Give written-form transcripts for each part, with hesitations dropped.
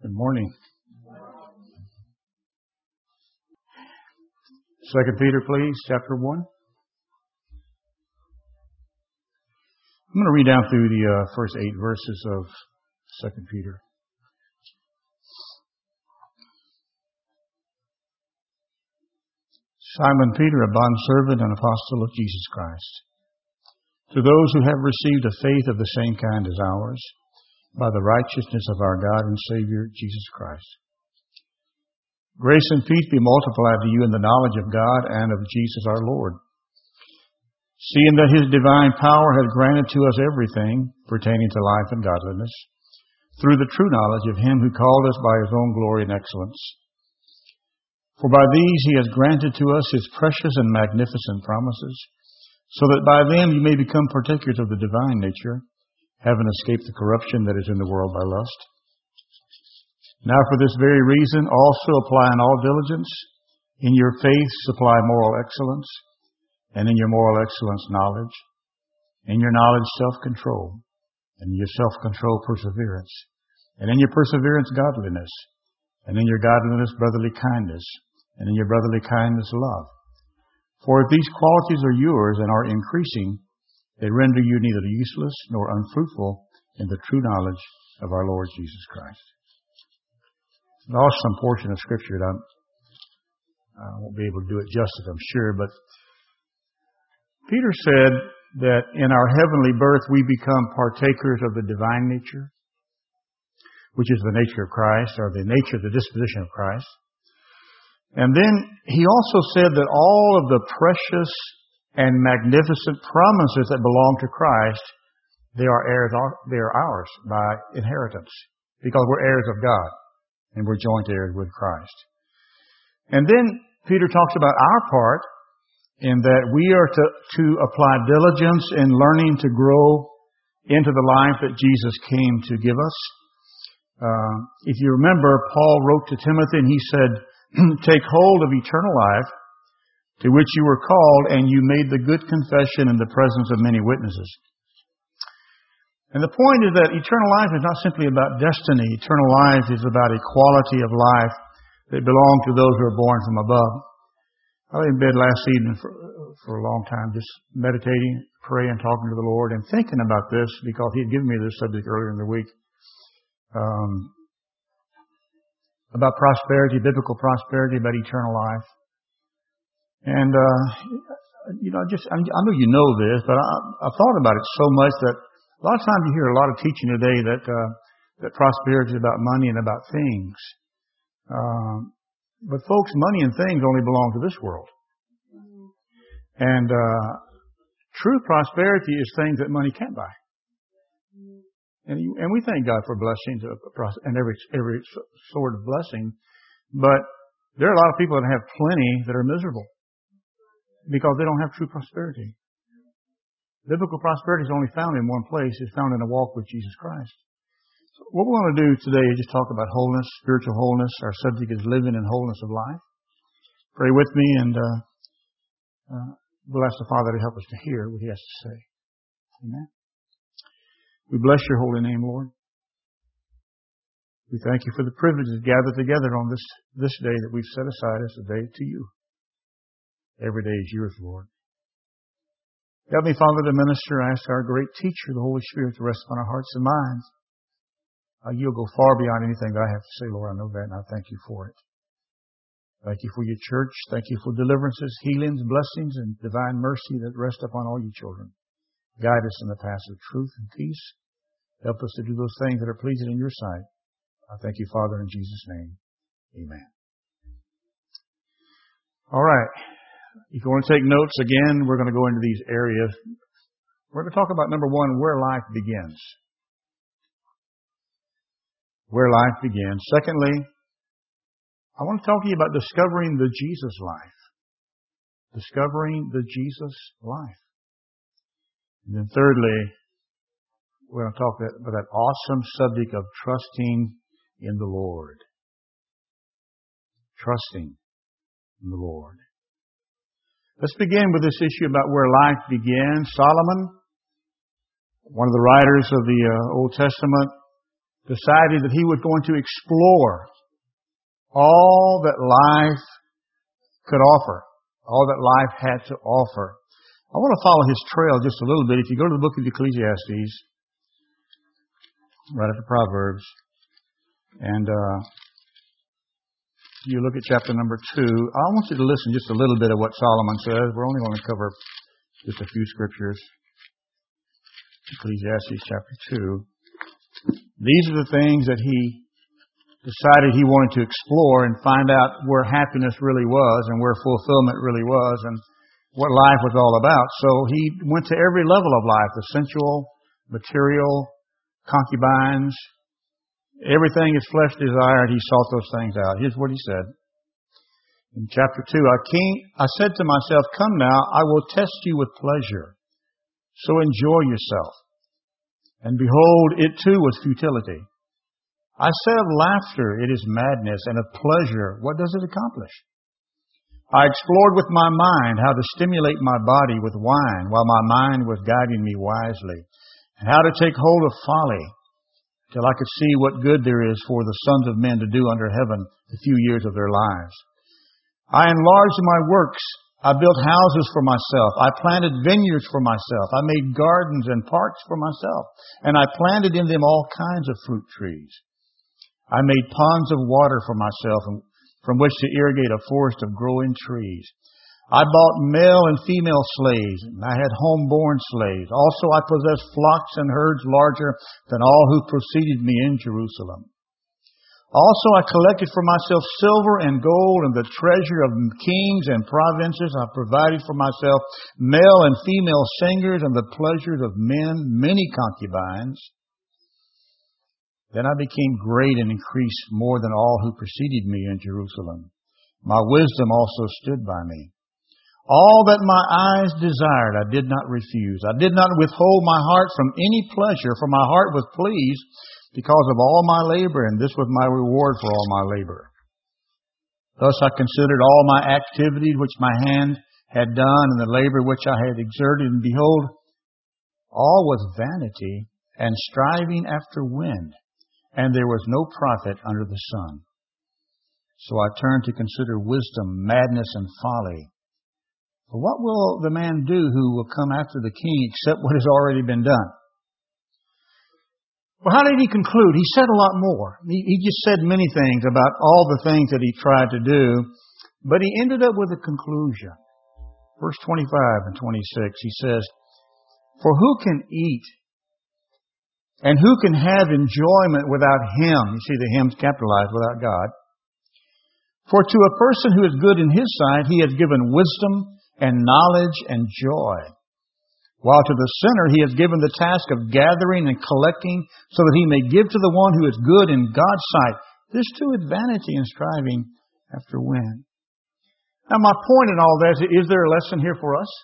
Good morning. 2 Peter, please, chapter 1. I'm going to read down through the first 8 verses of 2 Peter. Simon Peter, a bondservant and apostle of Jesus Christ, to those who have received a faith of the same kind as ours, by the righteousness of our God and Savior, Jesus Christ. Grace and peace be multiplied to you in the knowledge of God and of Jesus our Lord, seeing that His divine power has granted to us everything pertaining to life and godliness, through the true knowledge of Him who called us by His own glory and excellence. For by these He has granted to us His precious and magnificent promises, so that by them you may become partakers of the divine nature, having escaped the corruption that is in the world by lust. Now for this very reason also apply in all diligence, in your faith supply moral excellence, and in your moral excellence knowledge, in your knowledge self-control, and in your self-control perseverance, and in your perseverance godliness, and in your godliness brotherly kindness, and in your brotherly kindness love. For if these qualities are yours and are increasing, they render you neither useless nor unfruitful in the true knowledge of our Lord Jesus Christ. An awesome portion of Scripture that I won't be able to do it justice, I'm sure, but Peter said that in our heavenly birth we become partakers of the divine nature, which is the nature of Christ, or the nature, the disposition of Christ. And then he also said that all of the precious and magnificent promises that belong to Christ, they are ours by inheritance, because we're heirs of God and we're joint heirs with Christ. And then Peter talks about our part in that we are to apply diligence in learning to grow into the life that Jesus came to give us. If you remember, Paul wrote to Timothy and he said, take hold of eternal life, to which you were called, and you made the good confession in the presence of many witnesses. And the point is that eternal life is not simply about destiny. Eternal life is about a quality of life that belongs to those who are born from above. I was in bed last evening for a long time, just meditating, praying, talking to the Lord, and thinking about this, because He had given me this subject earlier in the week. About prosperity, biblical prosperity, about eternal life. And, I know you know this, but I thought about it so much that a lot of times you hear a lot of teaching today that prosperity is about money and about things. But folks, money and things only belong to this world. And, true prosperity is things that money can't buy. And we thank God for blessings and every sort of blessing. But there are a lot of people that have plenty that are miserable, because they don't have true prosperity. Biblical prosperity is only found in one place. It's found in a walk with Jesus Christ. So what we want to do today is just talk about wholeness, spiritual wholeness. Our subject is living in wholeness of life. Pray with me, and we'll ask the Father to help us to hear what He has to say. Amen. We bless Your holy name, Lord. We thank You for the privilege to gather together on this day that we've set aside as a day to You. Every day is Yours, Lord. Help me, Father, to minister. I ask our great teacher, the Holy Spirit, to rest upon our hearts and minds. You'll go far beyond anything that I have to say, Lord. I know that, and I thank You for it. Thank You for Your church. Thank You for deliverances, healings, blessings, and divine mercy that rest upon all Your children. Guide us in the path of truth and peace. Help us to do those things that are pleasing in Your sight. I thank You, Father, in Jesus' name. Amen. All right. If you want to take notes, again, we're going to go into these areas. We're going to talk about, number one, where life begins. Where life begins. Secondly, I want to talk to you about discovering the Jesus life. Discovering the Jesus life. And then thirdly, we're going to talk about that awesome subject of trusting in the Lord. Trusting in the Lord. Let's begin with this issue about where life began. Solomon, one of the writers of the Old Testament, decided that he was going to explore all that life could offer, all that life had to offer. I want to follow his trail just a little bit. If you go to the book of Ecclesiastes, right after Proverbs, and you look at chapter number 2, I want you to listen just a little bit of what Solomon says. We're only going to cover just a few scriptures. Ecclesiastes chapter 2. These are the things that he decided he wanted to explore and find out where happiness really was and where fulfillment really was and what life was all about. So he went to every level of life, the sensual, material, concubines, everything his flesh desired, he sought those things out. Here's what he said. In chapter 2, I said to myself, come now, I will test you with pleasure. So enjoy yourself. And behold, it too was futility. I say of laughter, it is madness, and of pleasure, what does it accomplish? I explored with my mind how to stimulate my body with wine, while my mind was guiding me wisely, and how to take hold of folly, till I could see what good there is for the sons of men to do under heaven the few years of their lives. I enlarged my works. I built houses for myself. I planted vineyards for myself. I made gardens and parks for myself, and I planted in them all kinds of fruit trees. I made ponds of water for myself from which to irrigate a forest of growing trees. I bought male and female slaves, and I had home-born slaves. Also I possessed flocks and herds larger than all who preceded me in Jerusalem. Also I collected for myself silver and gold and the treasure of kings and provinces. I provided for myself male and female singers and the pleasures of men, many concubines. Then I became great and increased more than all who preceded me in Jerusalem. My wisdom also stood by me. All that my eyes desired I did not refuse. I did not withhold my heart from any pleasure, for my heart was pleased because of all my labor, and this was my reward for all my labor. Thus I considered all my activity which my hand had done, and the labor which I had exerted, and behold, all was vanity and striving after wind, and there was no profit under the sun. So I turned to consider wisdom, madness, and folly. For what will the man do who will come after the king except what has already been done? Well, how did he conclude? He said a lot more. He just said many things about all the things that he tried to do, but he ended up with a conclusion. Verse 25 and 26, he says, for who can eat and who can have enjoyment without him? You see the hymn's capitalized, without God. For to a person who is good in his sight, he has given wisdom and knowledge and joy. While to the sinner he has given the task of gathering and collecting, so that he may give to the one who is good in God's sight. This too is vanity and striving after wind. Now my point in all that is there a lesson here for us?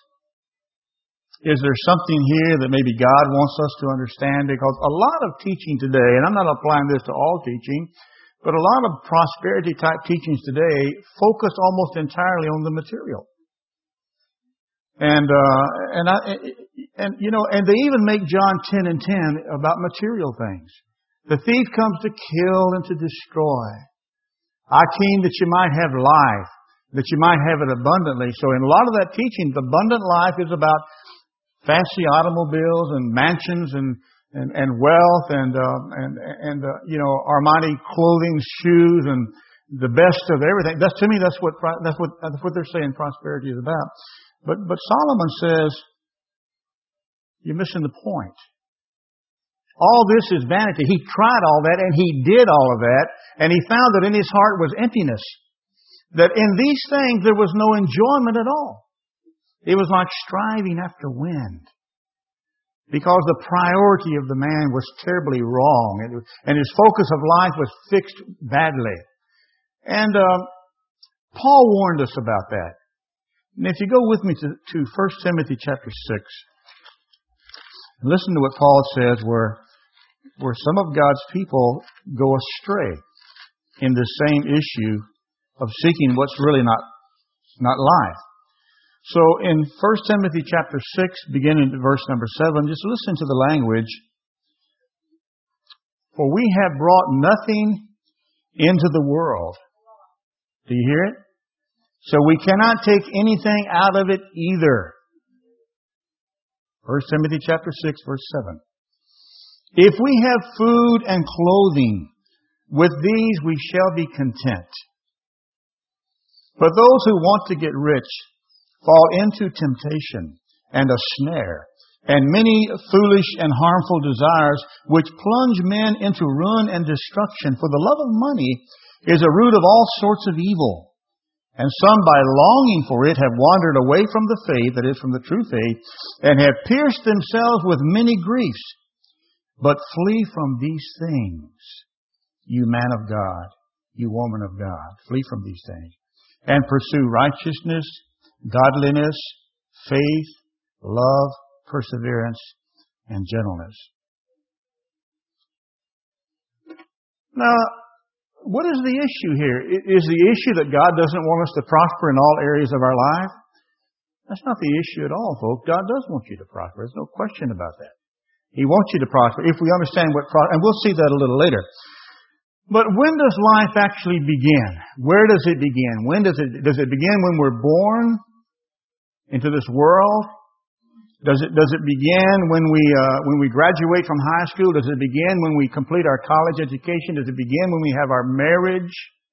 Is there something here that maybe God wants us to understand? Because a lot of teaching today, and I'm not applying this to all teaching, but a lot of prosperity type teachings today focus almost entirely on the material. And they even make John 10 and 10 about material things. The thief comes to kill and to destroy. I came that you might have life, that you might have it abundantly. So in a lot of that teaching, the abundant life is about fancy automobiles and mansions and wealth and Armani clothing, shoes, and the best of everything. To me, that's what they're saying prosperity is about. But Solomon says, you're missing the point. All this is vanity. He tried all that and he did all of that, and he found that in his heart was emptiness. That in these things there was no enjoyment at all. It was like striving after wind. Because the priority of the man was terribly wrong, and his focus of life was fixed badly. And Paul warned us about that. And if you go with me to 1 Timothy chapter 6, and listen to what Paul says where some of God's people go astray in the same issue of seeking what's really not life. So in 1 Timothy chapter 6, beginning at verse number 7, just listen to the language. For we have brought nothing into the world. Do you hear it? So we cannot take anything out of it either. 1 Timothy chapter 6, verse 7. If we have food and clothing, with these we shall be content. But those who want to get rich fall into temptation and a snare, and many foolish and harmful desires, which plunge men into ruin and destruction. For the love of money is a root of all sorts of evil. And some, by longing for it, have wandered away from the faith, that is, from the true faith, and have pierced themselves with many griefs. But flee from these things, you man of God, you woman of God. Flee from these things. And pursue righteousness, godliness, faith, love, perseverance, and gentleness. Now, what is the issue here? Is the issue that God doesn't want us to prosper in all areas of our life? That's not the issue at all, folks. God does want you to prosper. There's no question about that. He wants you to prosper if we understand what prosper, and we'll see that a little later. But when does life actually begin? Where does it begin? When does it begin when we're born into this world? Does it begin when we graduate from high school? Does it begin when we complete our college education? Does it begin when we have our marriage?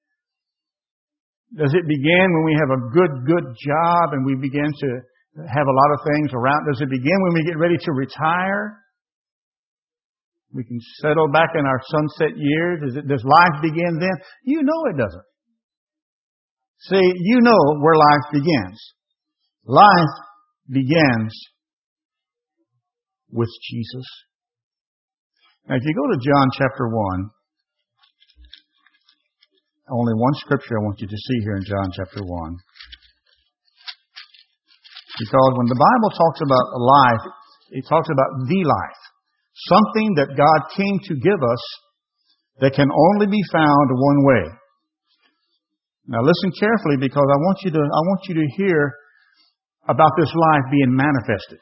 Does it begin when we have a good job and we begin to have a lot of things around? Does it begin when we get ready to retire? We can settle back in our sunset years. Does life begin then? You know it doesn't. See, you know where life begins. Life begins with Jesus. Now, if you go to John chapter 1, only one scripture I want you to see here in John chapter 1. Because when the Bible talks about life, it talks about the life. Something that God came to give us that can only be found one way. Now listen carefully, because I want you to hear about this life being manifested.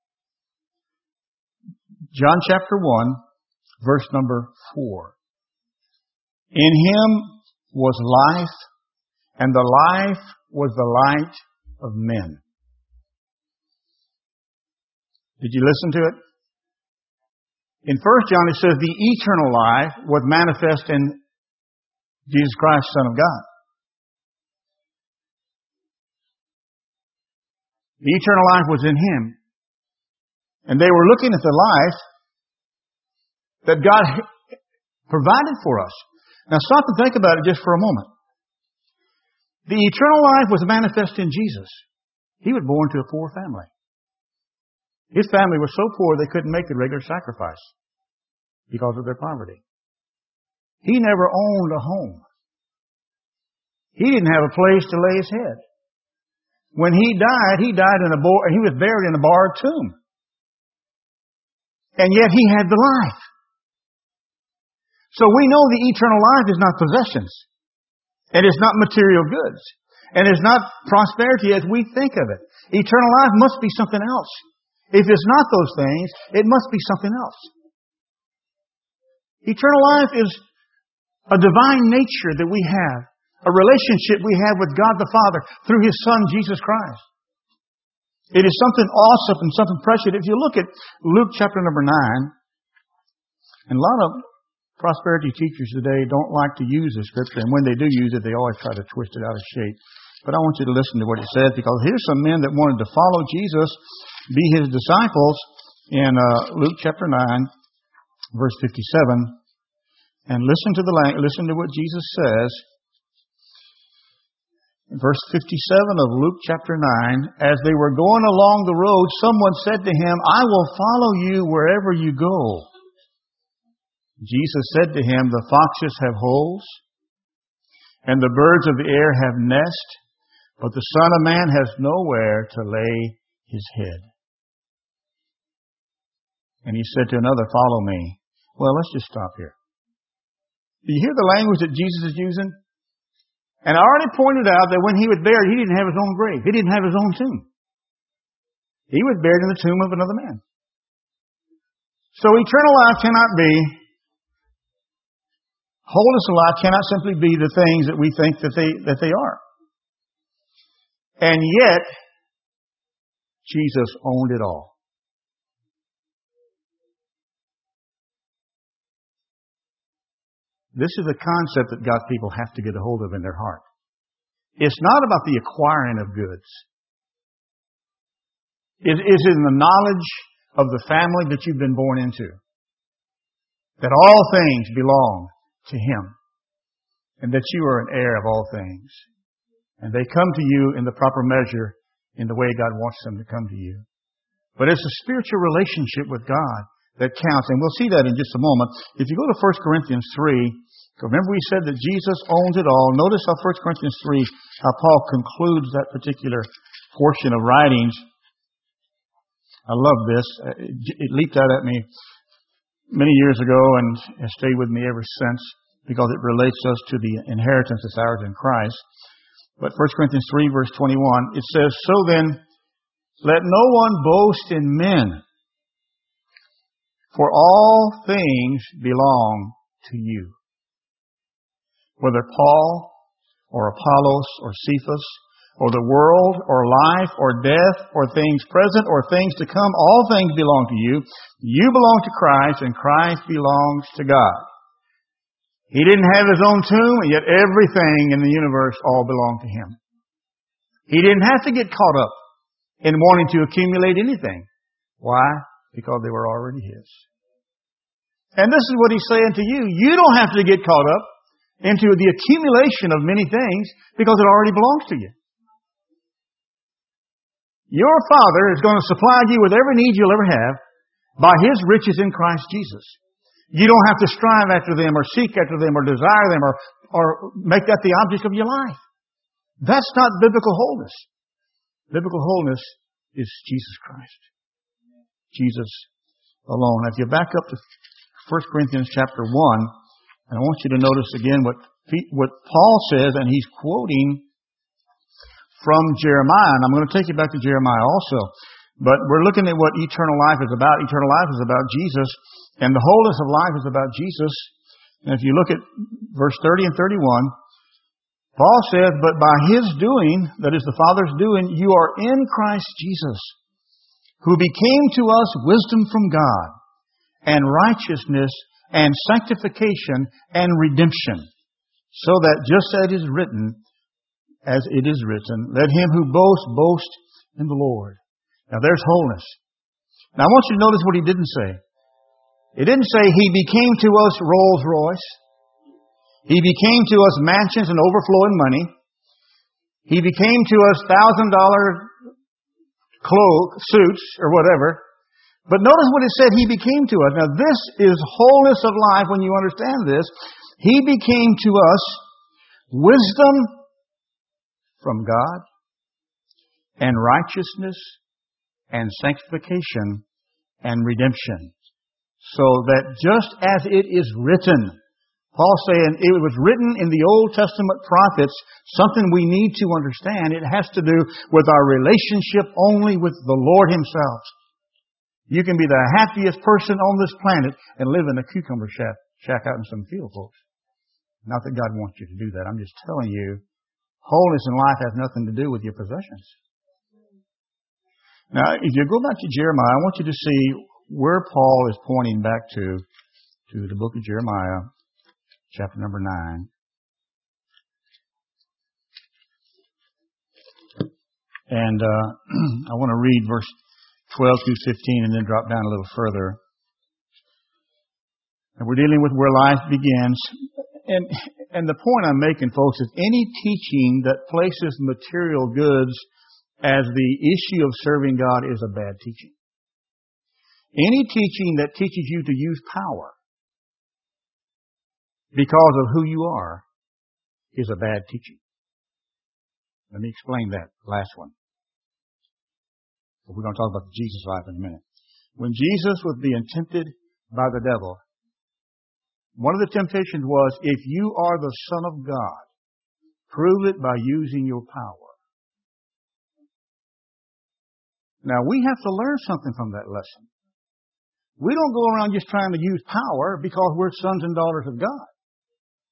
John chapter 1, verse number 4. In Him was life, and the life was the light of men. Did you listen to it? In 1 John it says the eternal life was manifest in Jesus Christ, Son of God. The eternal life was in Him. And they were looking at the life that God provided for us. Now stop and think about it just for a moment. The eternal life was manifest in Jesus. He was born to a poor family. His family was so poor they couldn't make the regular sacrifice because of their poverty. He never owned a home. He didn't have a place to lay his head. When he died he was buried in a borrowed tomb. And yet he had the life. So we know the eternal life is not possessions. And it's not material goods. And it's not prosperity as we think of it. Eternal life must be something else. If it's not those things, it must be something else. Eternal life is a divine nature that we have. A relationship we have with God the Father through His Son, Jesus Christ. It is something awesome and something precious. If you look at Luke chapter number 9, and a lot of prosperity teachers today don't like to use the scripture, and when they do use it, they always try to twist it out of shape. But I want you to listen to what it says, because here's some men that wanted to follow Jesus, be His disciples, in Luke chapter 9, verse 57. And listen to what Jesus says. In verse 57 of Luke chapter 9, as they were going along the road, someone said to Him, I will follow you wherever you go. Jesus said to him, the foxes have holes, and the birds of the air have nests, but the Son of Man has nowhere to lay His head. And He said to another, follow me. Well, let's just stop here. Do you hear the language that Jesus is using? And I already pointed out that when He was buried, He didn't have His own grave. He didn't have His own tomb. He was buried in the tomb of another man. So eternal life cannot be Wholeness of life cannot simply be the things that we think that they are. And yet, Jesus owned it all. This is a concept that God's people have to get a hold of in their heart. It's not about the acquiring of goods. It is in the knowledge of the family that you've been born into. That all things belong to Him. And that you are an heir of all things. And they come to you in the proper measure, in the way God wants them to come to you. But it's a spiritual relationship with God that counts. And we'll see that in just a moment. If you go to 1 Corinthians 3, remember we said that Jesus owns it all. Notice how 1 Corinthians 3, how Paul concludes that particular portion of writings. I love this. It leaped out at me many years ago and has stayed with me ever since because it relates us to the inheritance that's ours in Christ. But 1 Corinthians 3, verse 21, it says, "So then, let no one boast in men, for all things belong to you." Whether Paul or Apollos or Cephas or the world or life or death or things present or things to come, all things belong to you. You belong to Christ and Christ belongs to God. He didn't have His own tomb, and yet everything in the universe all belonged to Him. He didn't have to get caught up in wanting to accumulate anything. Why? Because they were already His. And this is what He's saying to you. You don't have to get caught up into the accumulation of many things because it already belongs to you. Your Father is going to supply you with every need you'll ever have by His riches in Christ Jesus. You don't have to strive after them or seek after them or desire them or make that the object of your life. That's not biblical wholeness. Biblical wholeness is Jesus Christ. Jesus alone. Now, if you back up to 1 Corinthians chapter 1, and I want you to notice again what Paul says, and he's quoting from Jeremiah. And I'm going to take you back to Jeremiah also. But we're looking at what eternal life is about. Eternal life is about Jesus, and the wholeness of life is about Jesus. And if you look at verse 30 and 31, Paul says, "But by His doing, that is the Father's doing, you are in Christ Jesus, who became to us wisdom from God, and righteousness, and sanctification, and redemption, so that just as it is written, let him who boasts, boast in the Lord." Now there's wholeness. Now I want you to notice what he didn't say. It didn't say He became to us Rolls Royce. He became to us mansions and overflowing money. He became to us $1,000 suits or whatever. But notice what it said He became to us. Now this is wholeness of life when you understand this. He became to us wisdom from God and righteousness and sanctification and redemption. So that just as it is written, Paul's saying it was written in the Old Testament prophets, something we need to understand. It has to do with our relationship only with the Lord Himself. You can be the happiest person on this planet and live in a cucumber shack out in some field, folks. Not that God wants you to do that. I'm just telling you, wholeness in life has nothing to do with your possessions. Now, if you go back to Jeremiah, I want you to see where Paul is pointing back to the book of Jeremiah, chapter number 9. And I want to read verse 12 through 15 and then drop down a little further. And we're dealing with where life begins. And the point I'm making, folks, is any teaching that places material goods as the issue of serving God is a bad teaching. Any teaching that teaches you to use power because of who you are is a bad teaching. Let me explain that last one. We're going to talk about Jesus' life in a minute. When Jesus was being tempted by the devil, one of the temptations was, if you are the Son of God, prove it by using your power. Now, we have to learn something from that lesson. We don't go around just trying to use power because we're sons and daughters of God.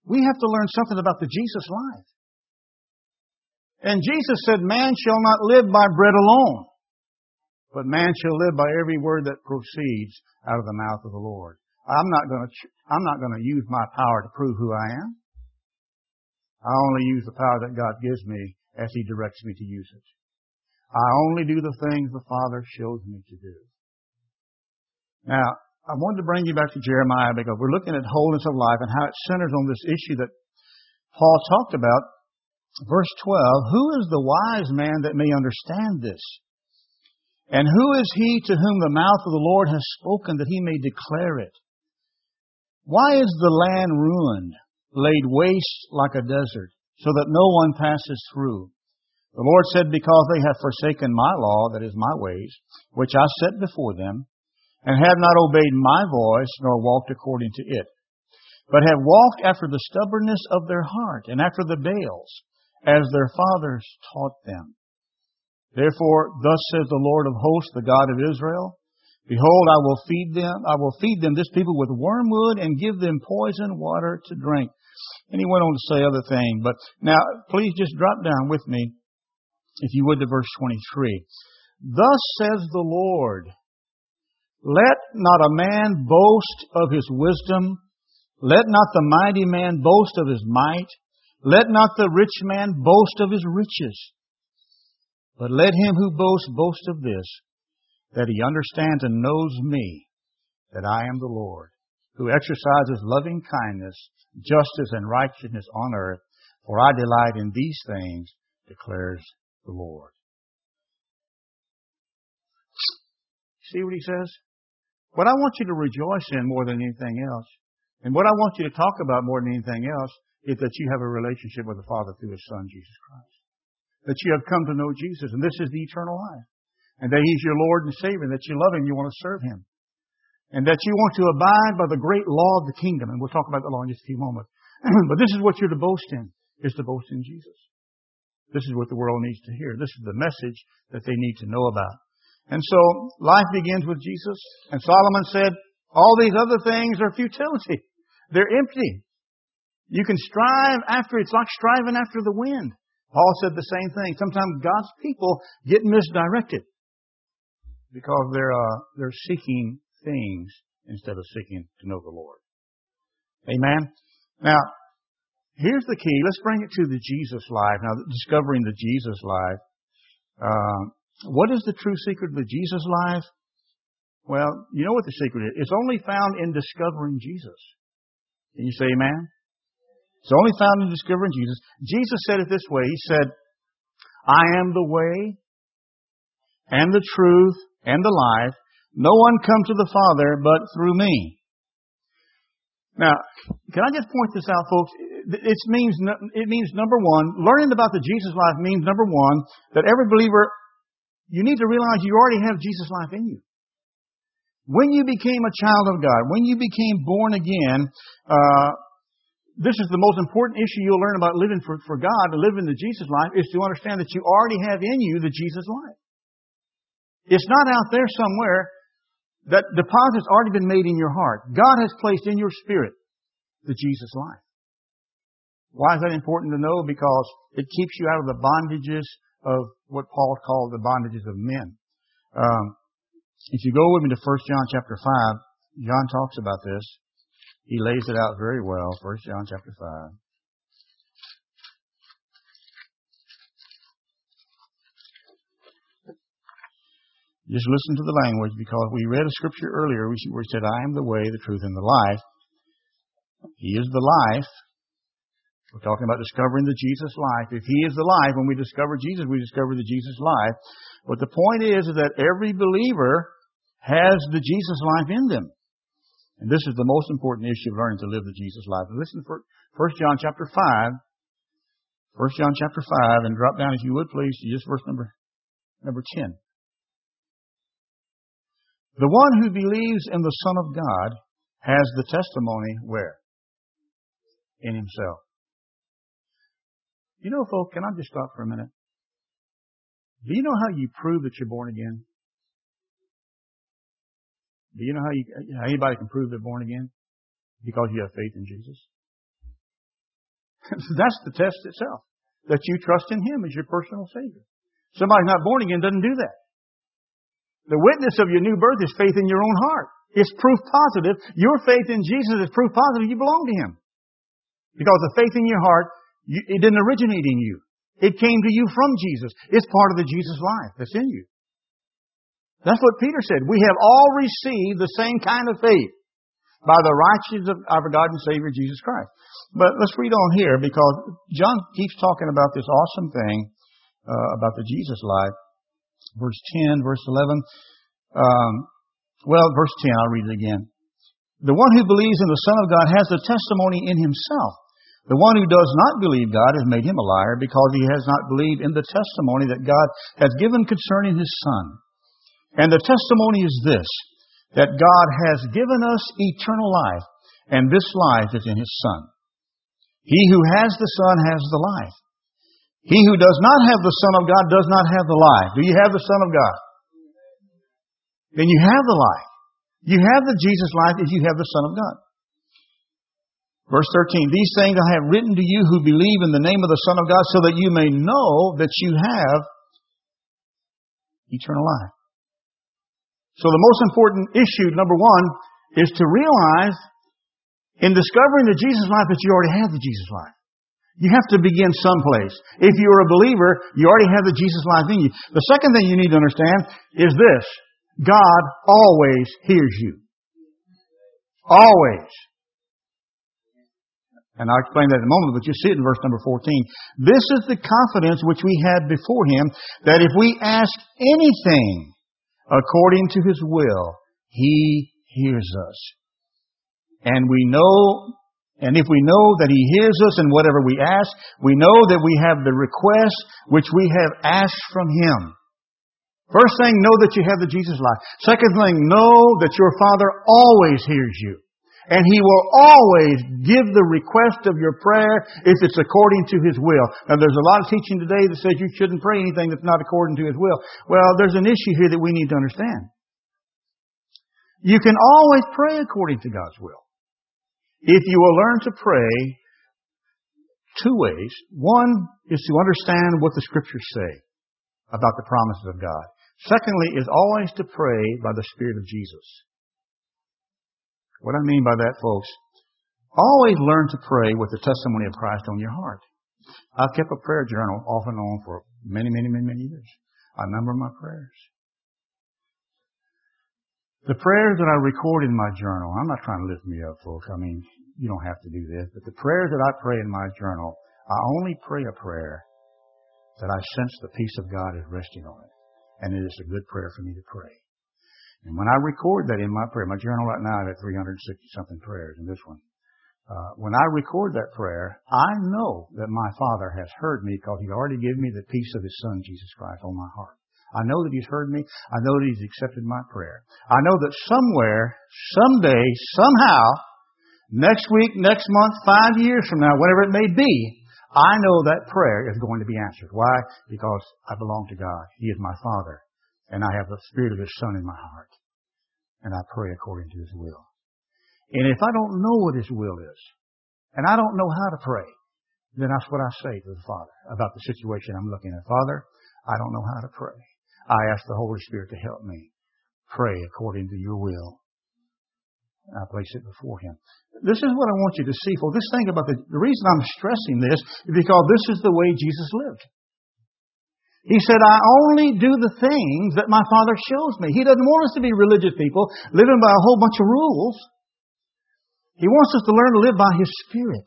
We have to learn something about the Jesus life. And Jesus said, man shall not live by bread alone, but man shall live by every word that proceeds out of the mouth of the Lord. I'm not going to use my power to prove who I am. I only use the power that God gives me as He directs me to use it. I only do the things the Father shows me to do. Now, I wanted to bring you back to Jeremiah because we're looking at wholeness of life and how it centers on this issue that Paul talked about. Verse 12, who is the wise man that may understand this? And who is he to whom the mouth of the Lord has spoken that he may declare it? Why is the land ruined, laid waste like a desert, so that no one passes through? The Lord said, because they have forsaken my law, that is my ways, which I set before them, and have not obeyed my voice, nor walked according to it, but have walked after the stubbornness of their heart, and after the Baals, as their fathers taught them. Therefore, thus says the Lord of hosts, the God of Israel, behold, I will feed them, this people, with wormwood, and give them poison water to drink. And he went on to say other things. But now, please just drop down with me, if you would, to verse 23. Thus says the Lord, let not a man boast of his wisdom. Let not the mighty man boast of his might. Let not the rich man boast of his riches. But let him who boasts boast of this, that he understands and knows me, that I am the Lord, who exercises loving kindness, justice, and righteousness on earth. For I delight in these things, declares the Lord. See what he says? What I want you to rejoice in more than anything else, and what I want you to talk about more than anything else, is that you have a relationship with the Father through His Son, Jesus Christ. That you have come to know Jesus, and this is the eternal life. And that He's your Lord and Savior, that you love Him, you want to serve Him. And that you want to abide by the great law of the kingdom. And we'll talk about the law in just a few moments. But this is what you're to boast in, is to boast in Jesus. This is what the world needs to hear. This is the message that they need to know about. And so, life begins with Jesus. And Solomon said, all these other things are futility. They're empty. You can strive after, it's like striving after the wind. Paul said the same thing. Sometimes God's people get misdirected because they're seeking things instead of seeking to know the Lord. Amen? Now, here's the key. Let's bring it to the Jesus life. Now, discovering the Jesus life. What is the true secret of the Jesus life? Well, you know what the secret is. It's only found in discovering Jesus. Can you say amen? It's only found in discovering Jesus. Jesus said it this way. He said, I am the way and the truth and the life. No one comes to the Father but through me. Now, can I just point this out, folks? It means, number one, learning about the Jesus life means, number one, that every believer, you need to realize you already have Jesus life in you. When you became a child of God, when you became born again, this is the most important issue you'll learn about living for God, to live in the Jesus life, is to understand that you already have in you the Jesus life. It's not out there somewhere. That deposit's already been made in your heart. God has placed in your spirit the Jesus life. Why is that important to know? Because it keeps you out of the bondages of what Paul called the bondages of men. If you go with me to 1 John chapter 5, John talks about this. He lays it out very well. 1 John chapter 5. Just listen to the language, because we read a scripture earlier where it said, I am the way, the truth, and the life. He is the life. We're talking about discovering the Jesus life. If He is the life, when we discover Jesus, we discover the Jesus life. But the point is that every believer has the Jesus life in them. And this is the most important issue of learning to live the Jesus life. Listen to 1 John chapter 5. 1 John chapter 5, and drop down, if you would, please, to just verse number 10. The one who believes in the Son of God has the testimony where? In himself. You know, folks, can I just stop for a minute? Do you know how you prove that you're born again? Do you know how anybody can prove they're born again? Because you have faith in Jesus. That's the test itself. That you trust in Him as your personal Savior. Somebody not born again doesn't do that. The witness of your new birth is faith in your own heart. It's proof positive. Your faith in Jesus is proof positive you belong to Him. Because the faith in your heart, it didn't originate in you. It came to you from Jesus. It's part of the Jesus life that's in you. That's what Peter said. We have all received the same kind of faith by the righteousness of our God and Savior Jesus Christ. But let's read on here because John keeps talking about this awesome thing about the Jesus life. Verse 10, verse 11. Verse 10, I'll read it again. The one who believes in the Son of God has the testimony in himself. The one who does not believe God has made him a liar because he has not believed in the testimony that God has given concerning His Son. And the testimony is this, that God has given us eternal life, and this life is in His Son. He who has the Son has the life. He who does not have the Son of God does not have the life. Do you have the Son of God? Then you have the life. You have the Jesus life if you have the Son of God. Verse 13, these things I have written to you who believe in the name of the Son of God so that you may know that you have eternal life. So the most important issue, number one, is to realize in discovering the Jesus life that you already have the Jesus life. You have to begin someplace. If you're a believer, you already have the Jesus life in you. The second thing you need to understand is this. God always hears you. Always. And I'll explain that in a moment, but you see it in verse number 14. This is the confidence which we had before Him, that if we ask anything according to His will, He hears us. And if we know that He hears us in whatever we ask, we know that we have the request which we have asked from Him. First thing, know that you have the Jesus life. Second thing, know that your Father always hears you. And He will always give the request of your prayer if it's according to His will. Now there's a lot of teaching today that says you shouldn't pray anything that's not according to His will. Well, there's an issue here that we need to understand. You can always pray according to God's will. If you will learn to pray two ways. One is to understand what the Scriptures say about the promises of God. Secondly is always to pray by the Spirit of Jesus. What I mean by that, folks, always learn to pray with the testimony of Christ on your heart. I've kept a prayer journal off and on for many years. I number my prayers. The prayers that I record in my journal, I'm not trying to lift me up, folks. I mean, you don't have to do this. But the prayers that I pray in my journal, I only pray a prayer that I sense the peace of God is resting on it. And it is a good prayer for me to pray. And when I record that in my prayer, my journal right now, I have 360-something prayers in this one. When I record that prayer, I know that my Father has heard me because He's already given me the peace of His Son, Jesus Christ, on my heart. I know that He's heard me. I know that He's accepted my prayer. I know that somewhere, someday, somehow, next week, next month, 5 years from now, whatever it may be, I know that prayer is going to be answered. Why? Because I belong to God. He is my Father. And I have the Spirit of His Son in my heart. And I pray according to His will. And if I don't know what His will is, and I don't know how to pray, then that's what I say to the Father about the situation I'm looking at. Father, I don't know how to pray. I ask the Holy Spirit to help me pray according to your will. And I place it before Him. This is what I want you to see. For this thing about the reason I'm stressing this is because this is the way Jesus lived. He said, I only do the things that my Father shows me. He doesn't want us to be religious people living by a whole bunch of rules. He wants us to learn to live by His Spirit.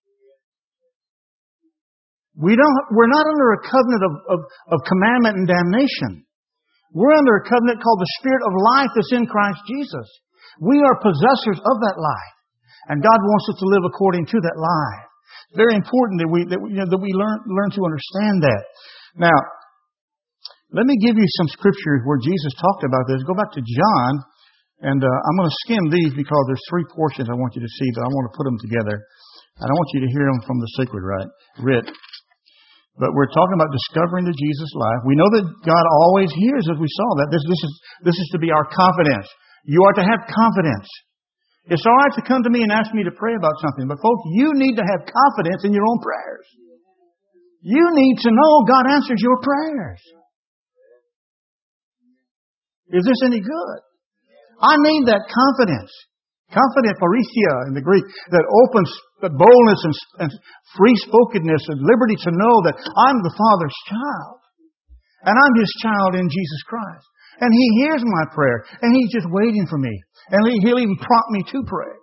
We're not under a covenant of commandment and damnation. We're under a covenant called the Spirit of life that's in Christ Jesus. We are possessors of that life. And God wants us to live according to that life. It's very important that we learn to understand that. Now, let me give you some scriptures where Jesus talked about this. Go back to John, and I'm going to skim these because there's 3 portions I want you to see, but I want to put them together. And I want you to hear them from the sacred writ. But we're talking about discovering the Jesus life. We know that God always hears, as we saw that. This is to be our confidence. You are to have confidence. It's all right to come to me and ask me to pray about something, but folks, you need to have confidence in your own prayers. You need to know God answers your prayers. Is this any good? I need that confidence. Confident parousia in the Greek, that opens boldness and free-spokenness and liberty to know that I'm the Father's child. And I'm His child in Jesus Christ. And He hears my prayer. And He's just waiting for me. And He'll even prompt me to pray.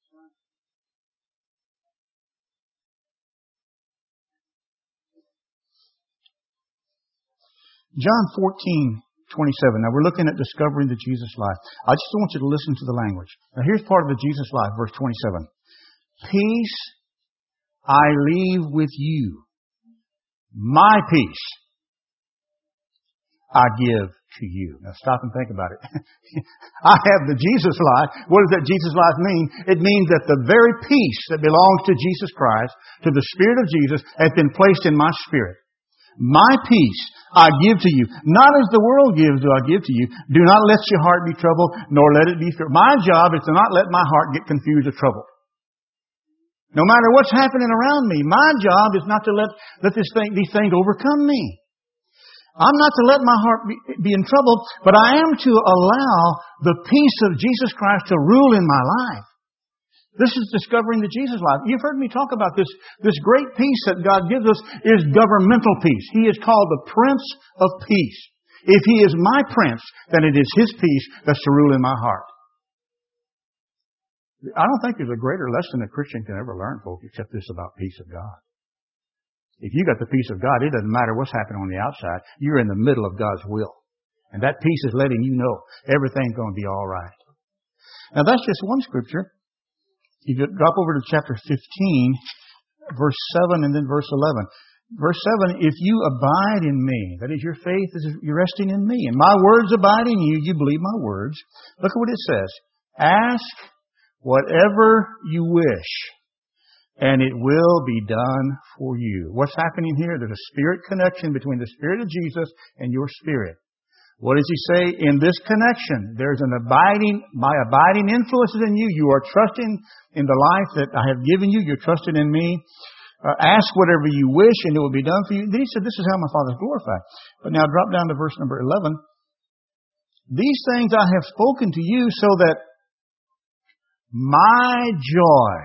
John 14:27. Now we're looking at discovering the Jesus life. I just want you to listen to the language. Now here's part of the Jesus life, verse 27. Peace I leave with you. My peace I give to you. Now stop and think about it. I have the Jesus life. What does that Jesus life mean? It means that the very peace that belongs to Jesus Christ, to the Spirit of Jesus, has been placed in my spirit. My peace I give to you. Not as the world gives do I give to you. Do not let your heart be troubled, nor let it be feared. My job is to not let my heart get confused or troubled. No matter what's happening around me, my job is not to let these things overcome me. I'm not to let my heart be in trouble, but I am to allow the peace of Jesus Christ to rule in my life. This is discovering the Jesus life. You've heard me talk about this. This great peace that God gives us is governmental peace. He is called the Prince of Peace. If He is my Prince, then it is His peace that's to rule in my heart. I don't think there's a greater lesson a Christian can ever learn, folks, except this about peace of God. If you got the peace of God, it doesn't matter what's happening on the outside. You're in the middle of God's will. And that peace is letting you know everything's going to be all right. Now that's just one scripture. You drop over to chapter 15, verse 7 and then verse 11. Verse 7, if you abide in me, that is your faith, you're resting in me, and my words abide in you, you believe my words. Look at what it says. Ask whatever you wish, and it will be done for you. What's happening here? There's a spirit connection between the Spirit of Jesus and your spirit. What does He say? In this connection, there's my abiding influences in you. You are trusting in the life that I have given you. You're trusting in me. Ask whatever you wish and it will be done for you. Then He said, this is how my Father is glorified. But now drop down to verse number 11. These things I have spoken to you so that my joy.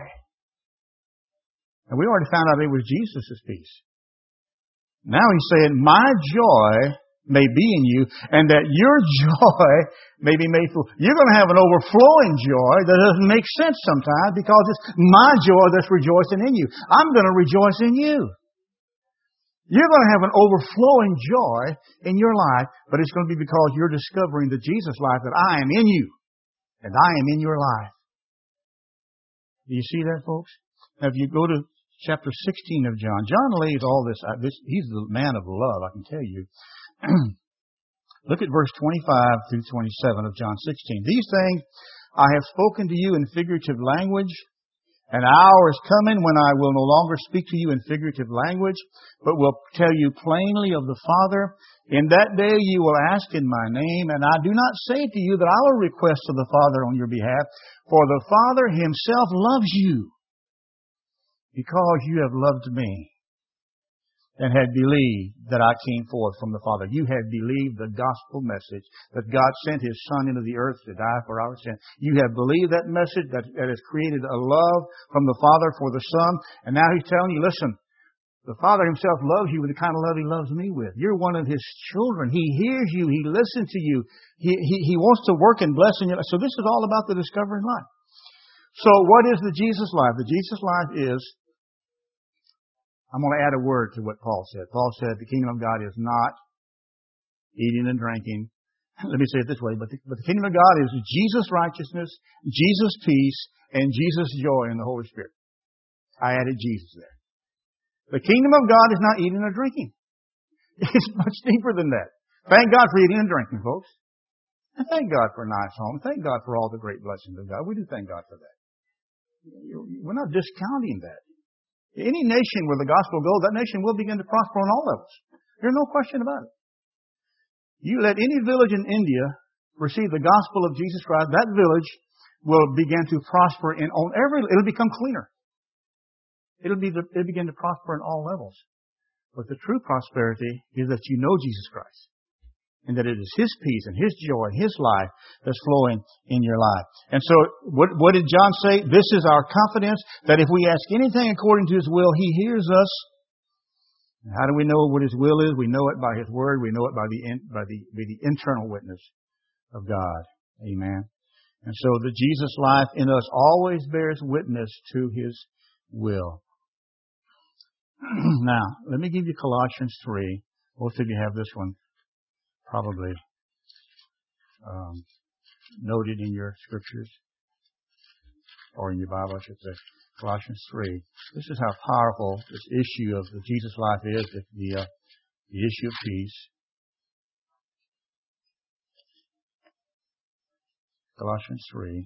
And we already found out it was Jesus' peace. Now He's saying, my joy may be in you, and that your joy may be made full. You're going to have an overflowing joy that doesn't make sense sometimes because it's my joy that's rejoicing in you. I'm going to rejoice in you. You're going to have an overflowing joy in your life, but it's going to be because you're discovering the Jesus life that I am in you, and I am in your life. Do you see that, folks? Now, if you go to chapter 16 of John, John lays all this out. He's the man of love, I can tell you. Look at verse 25 through 27 of John 16. These things I have spoken to you in figurative language. An hour is coming when I will no longer speak to you in figurative language, but will tell you plainly of the Father. In that day you will ask in my name, and I do not say to you that I will request of the Father on your behalf, for the Father Himself loves you, because you have loved me and had believed that I came forth from the Father. You had believed the gospel message that God sent His Son into the earth to die for our sin. You have believed that message that has created a love from the Father for the Son. And now He's telling you, listen, the Father Himself loves you with the kind of love He loves me with. You're one of His children. He hears you. He listens to you. He wants to work and bless in you. So this is all about the discovering life. So what is the Jesus life? The Jesus life is, I'm going to add a word to what Paul said. Paul said the kingdom of God is not eating and drinking. Let me say it this way, but the kingdom of God is Jesus' righteousness, Jesus' peace, and Jesus' joy in the Holy Spirit. I added Jesus there. The kingdom of God is not eating or drinking. It's much deeper than that. Thank God for eating and drinking, folks. And thank God for a nice home. Thank God for all the great blessings of God. We do thank God for that. We're not discounting that. Any nation where the gospel goes, that nation will begin to prosper on all levels. There's no question about it. You let any village in India receive the gospel of Jesus Christ, that village will begin to prosper it'll become cleaner. It'll begin to prosper in all levels. But the true prosperity is that you know Jesus Christ. And that it is His peace and His joy and His life that's flowing in your life. And so, what did John say? This is our confidence that if we ask anything according to His will, He hears us. And how do we know what His will is? We know it by His Word. We know it by the internal witness of God. Amen. And so the Jesus life in us always bears witness to His will. Now, let me give you Colossians 3. Most of you have this one probably noted in your scriptures, or in your Bible, I should say. Colossians 3. This is how powerful this issue of the Jesus life is, the issue of peace. Colossians 3.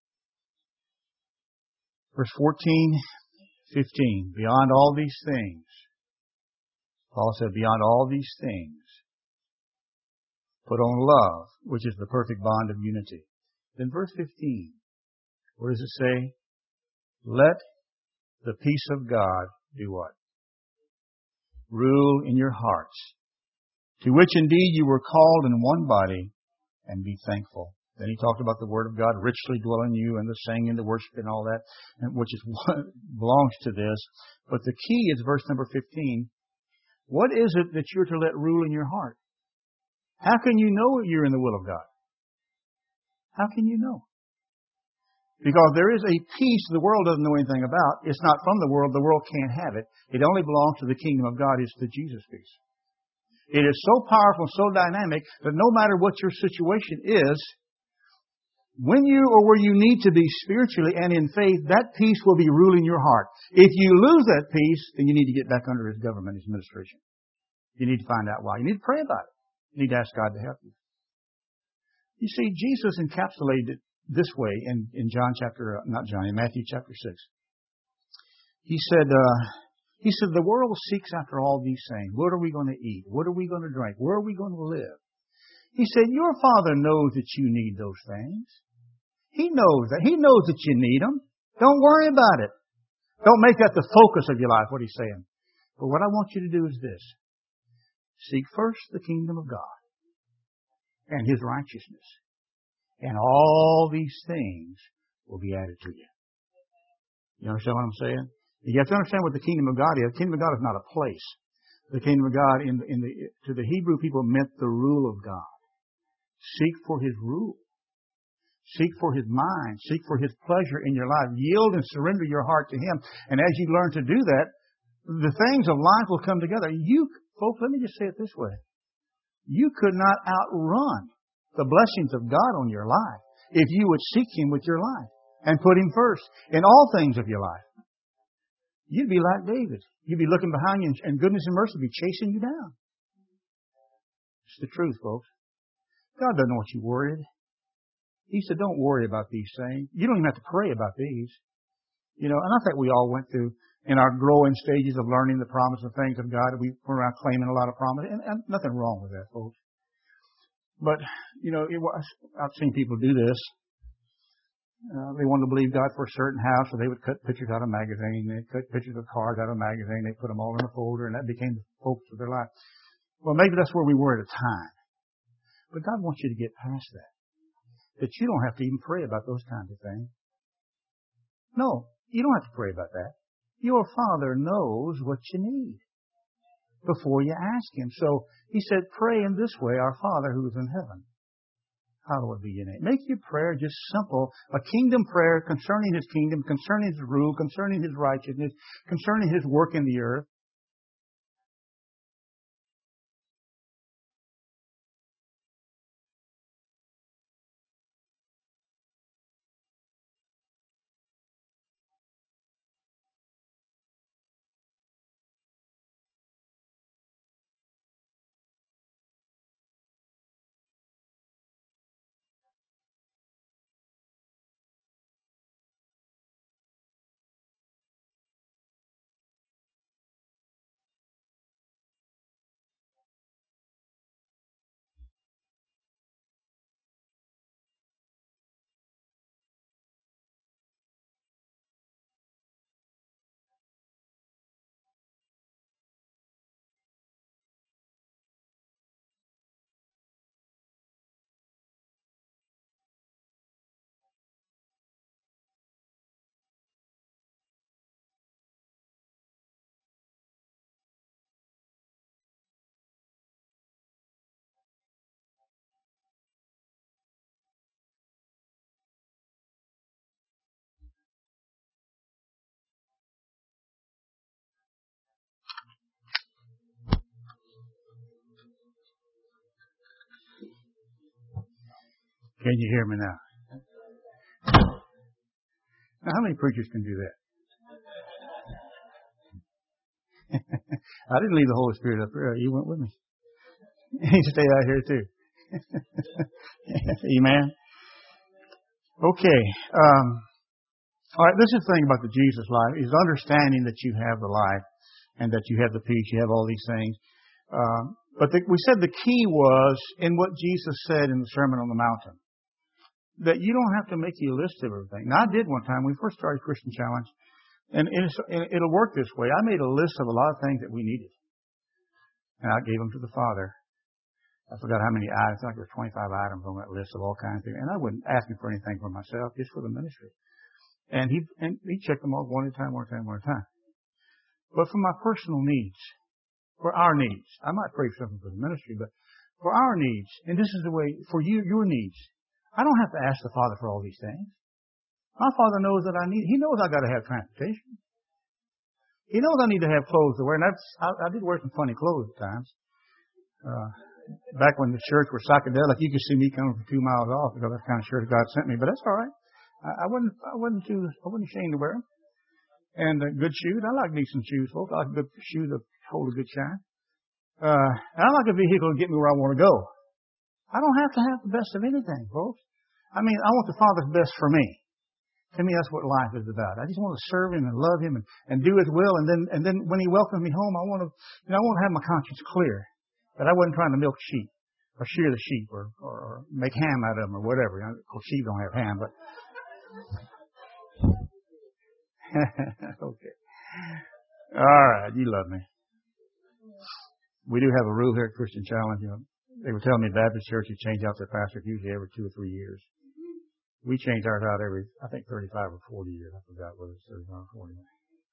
Verse 14, 15. Beyond all these things. Paul said, beyond all these things, put on love, which is the perfect bond of unity. Then verse 15. What does it say? Let the peace of God do what? Rule in your hearts, to which indeed you were called in one body, and be thankful. Then he talked about the Word of God richly dwelling in you, and the singing, the worship, and all that, which is what belongs to this. But the key is verse number 15. What is it that you're to let rule in your heart? How can you know you're in the will of God? How can you know? Because there is a peace the world doesn't know anything about. It's not from the world can't have it. It only belongs to the kingdom of God. It's the Jesus peace. It is so powerful, so dynamic, that no matter what your situation is, when you or where you need to be spiritually and in faith, that peace will be ruling your heart. If you lose that peace, then you need to get back under His government, His administration. You need to find out why. You need to pray about it. You need to ask God to help you. You see, Jesus encapsulated it this way in Matthew chapter 6. He said, the world seeks after all these things. What are we going to eat? What are we going to drink? Where are we going to live? He said, your Father knows that you need those things. He knows that. He knows that you need them. Don't worry about it. Don't make that the focus of your life, what He's saying. But what I want you to do is this. Seek first the kingdom of God and His righteousness. And all these things will be added to you. You understand what I'm saying? You have to understand what the kingdom of God is. The kingdom of God is not a place. The kingdom of God to the Hebrew people meant the rule of God. Seek for His rule. Seek for His mind. Seek for His pleasure in your life. Yield and surrender your heart to Him. And as you learn to do that, the things of life will come together. Folks, let me just say it this way. You could not outrun the blessings of God on your life if you would seek Him with your life and put Him first in all things of your life. You'd be like David. You'd be looking behind you and goodness and mercy would be chasing you down. It's the truth, folks. God doesn't want you worried. He said, don't worry about these things. You don't even have to pray about these. And I think we all went through, in our growing stages of learning the promise of things of God, we went around claiming a lot of promise, and nothing wrong with that, folks. But, I've seen people do this. They wanted to believe God for a certain house, so they would cut pictures out of a magazine. They'd cut pictures of cars out of a magazine. They put them all in a folder, and that became the focus of their life. Well, maybe that's where we were at a time. But God wants you to get past that. That you don't have to even pray about those kinds of things. No, you don't have to pray about that. Your Father knows what you need before you ask Him. So He said, pray in this way, our Father who is in heaven. Hallowed be your name. Make your prayer just simple. A kingdom prayer concerning His kingdom, concerning His rule, concerning His righteousness, concerning His work in the earth. Can you hear me now? Now, how many preachers can do that? I didn't leave the Holy Spirit up here. You went with me. He stayed out here too. Amen. Okay. All right. This is the thing about the Jesus life is understanding that you have the life and that you have the peace. You have all these things. But we said the key was in what Jesus said in the Sermon on the Mountain. That you don't have to make you a list of everything. Now, I did one time when we first started Christian Challenge. And it'll work this way. I made a list of a lot of things that we needed. And I gave them to the Father. I forgot how many items. I think there were 25 items on that list of all kinds of things. And I wouldn't ask him for anything for myself, just for the ministry. And he checked them off one at a time. But for my personal needs, for our needs, I might pray for something for the ministry, but for our needs, and this is the way, for your needs, I don't have to ask the Father for all these things. My Father knows that He knows I got to have transportation. He knows I need to have clothes to wear. And I did wear some funny clothes at times. Back when the shirts were psychedelic, you could see me coming from 2 miles off because that's the kind of shirt God sent me. But that's all right. I wasn't ashamed to wear them. And good shoes. I like decent shoes, folks. I like good shoes that hold a good shine. And I like a vehicle to get me where I want to go. I don't have to have the best of anything, folks. I mean, I want the Father's best for me. To me, that's what life is about. I just want to serve Him and love Him and do His will. And then when He welcomes me home, I want to have my conscience clear. That I wasn't trying to milk sheep or shear the sheep or make ham out of them or whatever. Of course, sheep don't have ham, but okay. All right, you love me. We do have a rule here at Christian Challenge. They were telling me Baptist churches change out their pastor usually every 2 or 3 years. We change ours out every, I think, 35 or 40 years. I forgot whether it's 35 or 40.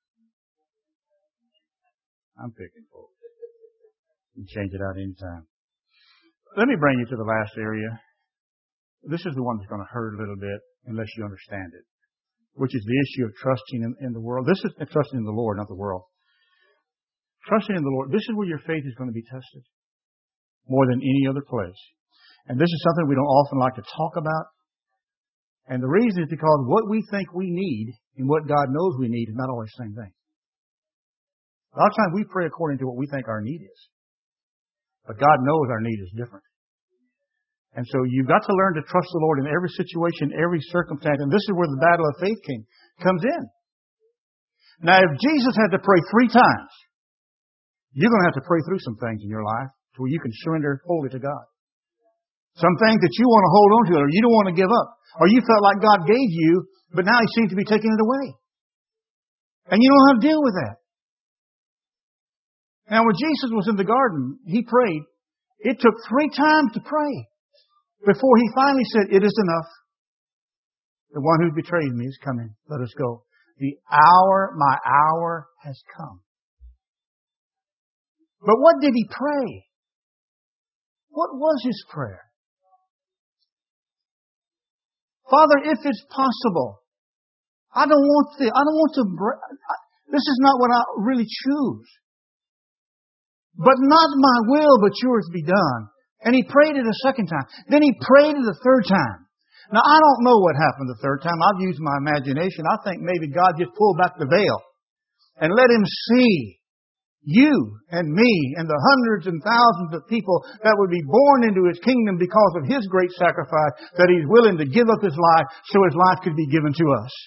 I'm picking, folks. You can change it out anytime. Let me bring you to the last area. This is the one that's going to hurt a little bit unless you understand it, which is the issue of trusting in the world. This is trusting in the Lord, not the world. Trusting in the Lord. This is where your faith is going to be tested more than any other place. And this is something we don't often like to talk about. And the reason is because what we think we need and what God knows we need is not always the same thing. A lot of times we pray according to what we think our need is. But God knows our need is different. And so you've got to learn to trust the Lord in every situation, every circumstance. And this is where the battle of faith comes in. Now, if Jesus had to pray 3 times, you're going to have to pray through some things in your life to where you can surrender wholly to God. Some things that you want to hold on to or you don't want to give up. Or you felt like God gave you, but now He seems to be taking it away. And you don't know how to deal with that. Now when Jesus was in the garden, He prayed. It took 3 times to pray before He finally said, "It is enough. The one who betrayed me is coming. Let us go. My hour has come." But what did He pray? What was His prayer? Father, if it's possible, I don't want this is not what I really choose. But not my will, but yours be done. And He prayed it a second time. Then He prayed it a third time. Now, I don't know what happened the third time. I've used my imagination. I think maybe God just pulled back the veil and let Him see you and me and the hundreds and thousands of people that would be born into His kingdom because of His great sacrifice, that He's willing to give up His life so His life could be given to us.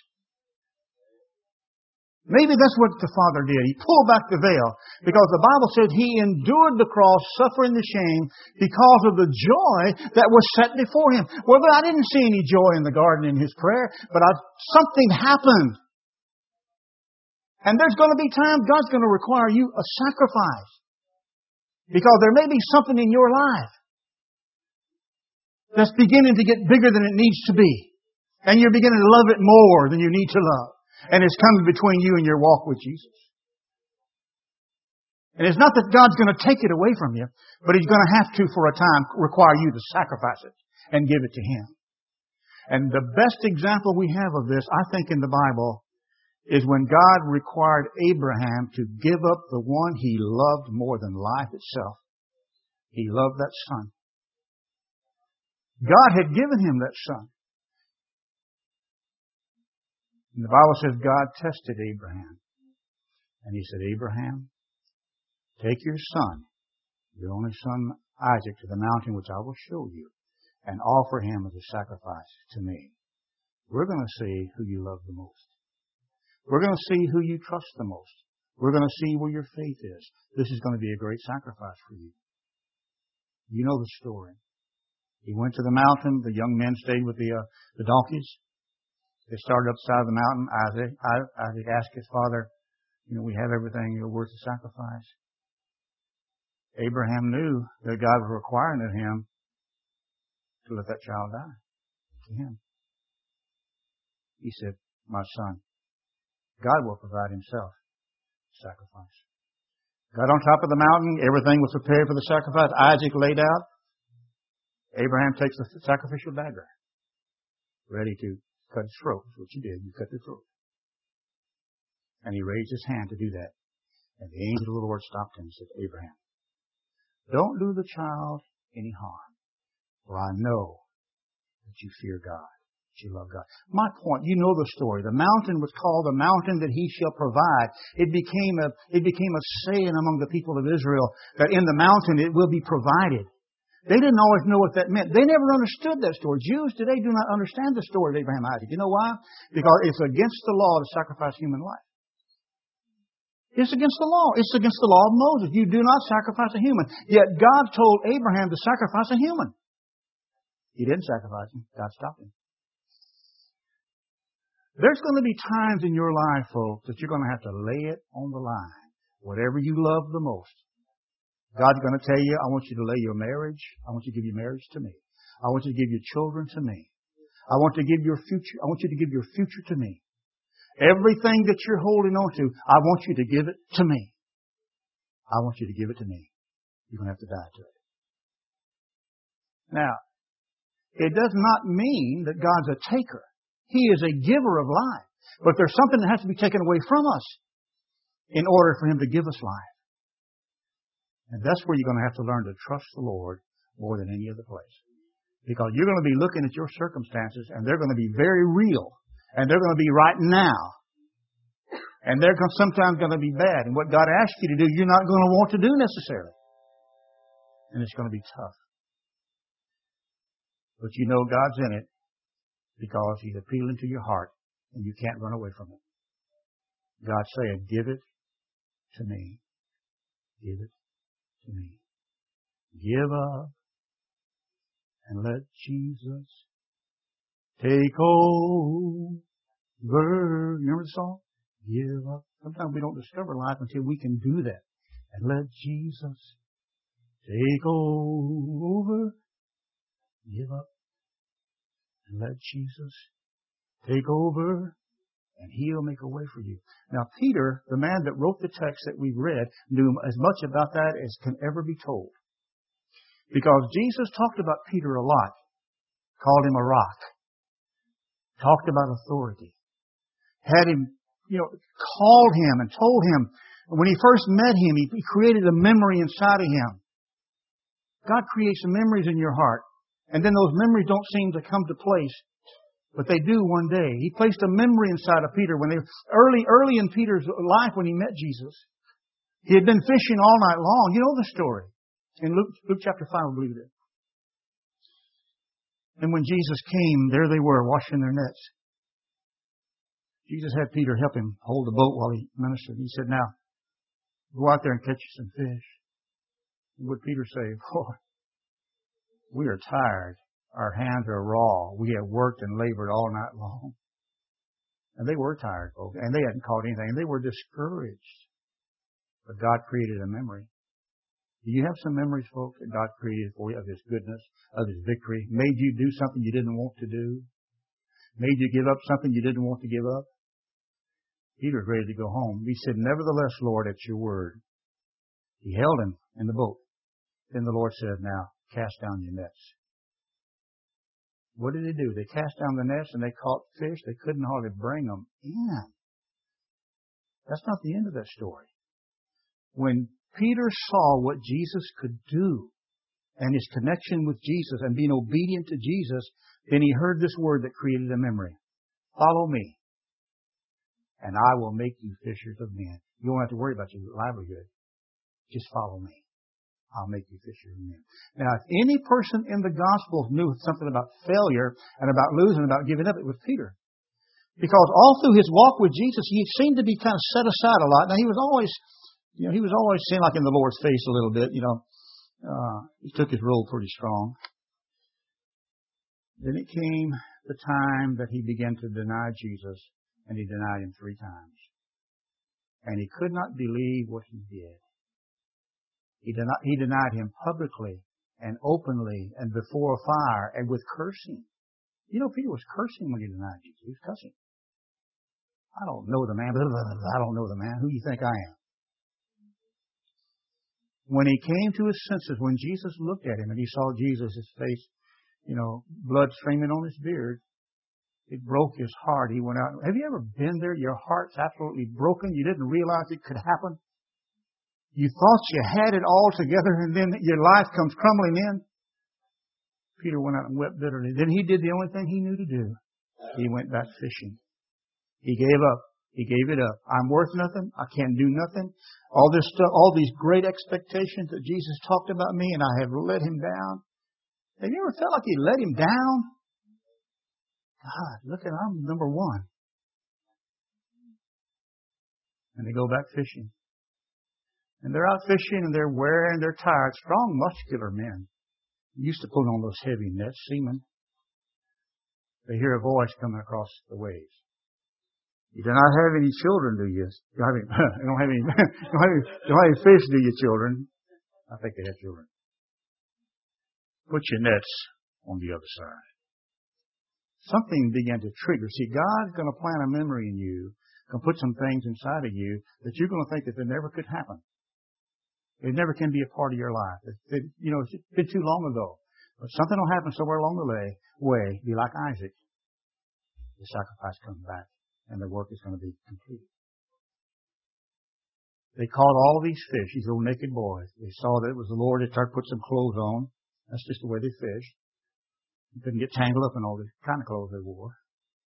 Maybe that's what the Father did. He pulled back the veil because the Bible said He endured the cross, suffering the shame because of the joy that was set before Him. Well, I didn't see any joy in the garden in His prayer, but something happened. And there's going to be times God's going to require you a sacrifice. Because there may be something in your life that's beginning to get bigger than it needs to be. And you're beginning to love it more than you need to love. And it's coming between you and your walk with Jesus. And it's not that God's going to take it away from you, but He's going to have to, for a time, require you to sacrifice it and give it to Him. And the best example we have of this, I think, in the Bible is when God required Abraham to give up the one he loved more than life itself. He loved that son. God had given him that son. And the Bible says God tested Abraham. And he said, Abraham, take your son, your only son Isaac, to the mountain which I will show you, and offer him as a sacrifice to me. We're going to see who you love the most. We're going to see who you trust the most. We're going to see where your faith is. This is going to be a great sacrifice for you. You know the story. He went to the mountain. The young men stayed with the donkeys. They started up the side of the mountain. Isaac asked his father, we have everything worth the sacrifice. Abraham knew that God was requiring of him to let that child die to him. He said, my son, God will provide himself sacrifice. Got on top of the mountain. Everything was prepared for the sacrifice. Isaac laid out. Abraham takes the sacrificial dagger, ready to cut his throat. That's what you did. You cut the throat. And he raised his hand to do that. And the angel of the Lord stopped him and said, Abraham, don't do the child any harm, for I know that you fear God, that you love God. My point, you know the story. The mountain was called the mountain that he shall provide. It became a saying among the people of Israel that in the mountain it will be provided. They didn't always know what that meant. They never understood that story. Jews today do not understand the story of Abraham and Isaac. You know why? Because it's against the law to sacrifice human life. It's against the law. It's against the law of Moses. You do not sacrifice a human. Yet God told Abraham to sacrifice a human. He didn't sacrifice him. God stopped him. There's going to be times in your life, folks, that you're going to have to lay it on the line. Whatever you love the most. God's going to tell you, I want you to lay your marriage. I want you to give your marriage to me. I want you to give your children to me. I want you to give your future. I want you to give your future to me. Everything that you're holding on to, I want you to give it to me. I want you to give it to me. You're going to have to die to it. Now, it does not mean that God's a taker. He is a giver of life. But there's something that has to be taken away from us in order for Him to give us life. And that's where you're going to have to learn to trust the Lord more than any other place. Because you're going to be looking at your circumstances and they're going to be very real. And they're going to be right now. And they're sometimes going to be bad. And what God asks you to do, you're not going to want to do necessarily. And it's going to be tough. But you know God's in it because He's appealing to your heart and you can't run away from it. God's saying, give it to me. Give it to me. Give up and let Jesus take over. Remember the song? Give up. Sometimes we don't discover life until we can do that. And let Jesus take over. Give up. And let Jesus take over. And He'll make a way for you. Now, Peter, the man that wrote the text that we read, knew as much about that as can ever be told. Because Jesus talked about Peter a lot. Called him a rock. Talked about authority. Had him, called him and told him. When he first met him, he created a memory inside of him. God creates some memories in your heart. And then those memories don't seem to come to place. But they do one day. He placed a memory inside of Peter when early in Peter's life when he met Jesus. He had been fishing all night long. You know the story. In Luke chapter 5, I believe it is. And when Jesus came, there they were, washing their nets. Jesus had Peter help him hold the boat while he ministered. He said, now, go out there and catch some fish. And what Peter say? Boy, we are tired. Our hands are raw. We have worked and labored all night long. And they were tired, folks. And they hadn't caught anything. And they were discouraged. But God created a memory. Do you have some memories, folks, that God created for you of His goodness, of His victory? Made you do something you didn't want to do? Made you give up something you didn't want to give up? Peter was ready to go home. He said, nevertheless, Lord, at your word. He held him in the boat. Then the Lord said, now, cast down your nets. What did they do? They cast down the nets and they caught fish. They couldn't hardly bring them in. That's not the end of that story. When Peter saw what Jesus could do and his connection with Jesus and being obedient to Jesus, then he heard this word that created a memory. Follow me, and I will make you fishers of men. You won't have to worry about your livelihood. Just follow me. I'll make you fishers of men. Now, if any person in the Gospels knew something about failure and about losing, about giving up, it was Peter. Because all through his walk with Jesus, he seemed to be kind of set aside a lot. Now, he was always seemed like in the Lord's face a little bit, he took his role pretty strong. Then it came the time that he began to deny Jesus, and he denied him 3 times. And he could not believe what he did. He denied him publicly and openly and before a fire and with cursing. Peter was cursing when he denied Jesus. He was cussing. I don't know the man. I don't know the man. Who do you think I am? When he came to his senses, when Jesus looked at him and he saw Jesus' face, blood streaming on his beard, it broke his heart. He went out. Have you ever been there? Your heart's absolutely broken. You didn't realize it could happen. You thought you had it all together, and then your life comes crumbling in. Peter went out and wept bitterly. Then he did the only thing he knew to do. He went back fishing. He gave up. He gave it up. I'm worth nothing. I can't do nothing. All this stuff, all these great expectations that Jesus talked about me, and I have let him down. Have you ever felt like he let him down? God, look at I'm number 1. And they go back fishing. And they're out fishing and they're wearing, they're tired, strong, muscular men. Used to put on those heavy nets, seamen. They hear a voice coming across the waves. You do not have any children, do you? You don't have any fish, do you, children? I think they have children. Put your nets on the other side. Something began to trigger. See, God's going to plant a memory in you, going to put some things inside of you that you're going to think that they never could happen. It never can be a part of your life. It's been too long ago. But something will happen somewhere along the way. Be like Isaac. The sacrifice comes back, and the work is going to be completed. They caught all these fish, these little naked boys. They saw that it was the Lord. They started to put some clothes on. That's just the way they fished. You couldn't get tangled up in all the kind of clothes they wore.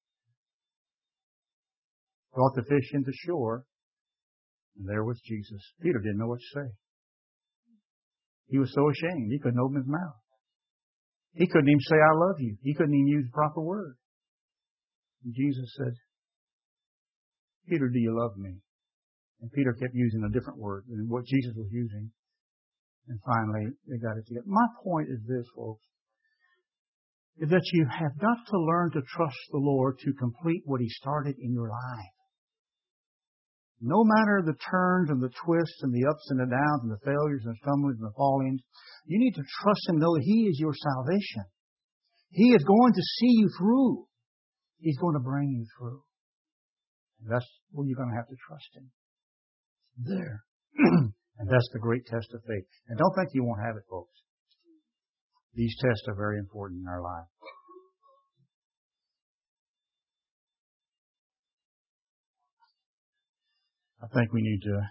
Brought the fish into shore, and there was Jesus. Peter didn't know what to say. He was so ashamed. He couldn't open his mouth. He couldn't even say, I love you. He couldn't even use the proper word. And Jesus said, Peter, do you love me? And Peter kept using a different word than what Jesus was using. And finally, they got it together. My point is this, folks, is that you have got to learn to trust the Lord to complete what He started in your life. No matter the turns and the twists and the ups and the downs and the failures and the stumblings and the fallings, you need to trust Him, know that He is your salvation. He is going to see you through. He's going to bring you through. And that's where you're going to have to trust Him. There. And that's the great test of faith. And don't think you won't have it, folks. These tests are very important in our life. I think we need to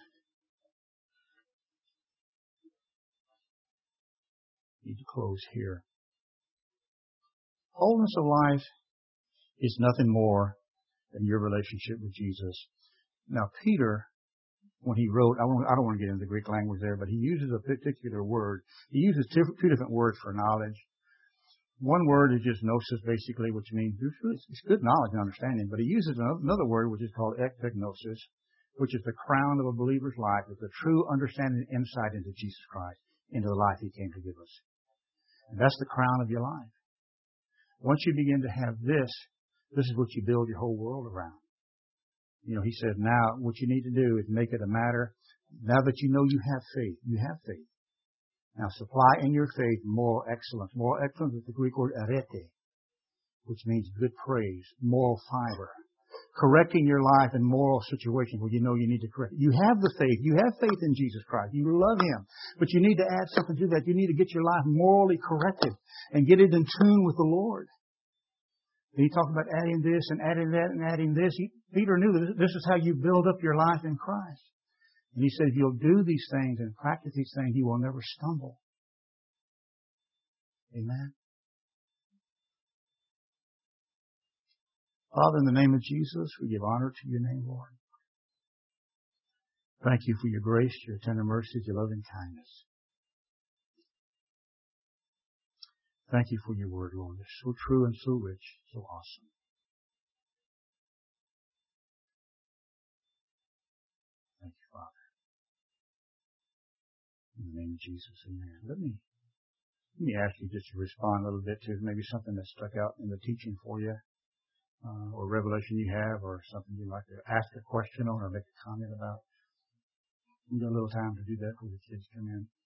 close here. Wholeness of life is nothing more than your relationship with Jesus. Now, Peter, when he wrote, I don't want to get into the Greek language there, but he uses a particular word. He uses 2 different words for knowledge. One word is just gnosis, basically, which means it's good knowledge and understanding, but he uses another word which is called epignosis, which is the crown of a believer's life, is the true understanding and insight into Jesus Christ, into the life He came to give us. And that's the crown of your life. Once you begin to have this is what you build your whole world around. He said, now what you need to do is make it a matter, now that you know you have faith. Now supply in your faith moral excellence. Moral excellence is the Greek word arete, which means good praise, moral fiber. Correcting your life in moral situations where you know you need to correct. You have the faith. You have faith in Jesus Christ. You love Him. But you need to add something to that. You need to get your life morally corrected and get it in tune with the Lord. And he talked about adding this and adding that and adding this. Peter knew that this is how you build up your life in Christ. And he said, if you'll do these things and practice these things, you will never stumble. Amen. Father, in the name of Jesus, we give honor to your name, Lord. Thank you for your grace, your tender mercies, your loving kindness. Thank you for your word, Lord. It's so true and so rich, so awesome. Thank you, Father. In the name of Jesus, amen. Let me ask you just to respond a little bit to maybe something that stuck out in the teaching for you, or revelation you have, or something you'd like to ask a question on or make a comment about. We got a little time to do that before the kids come in.